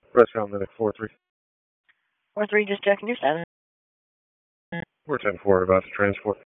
Restaurant Medic 4-3. 4-3, just checking your status. We're 10-4 about to transport.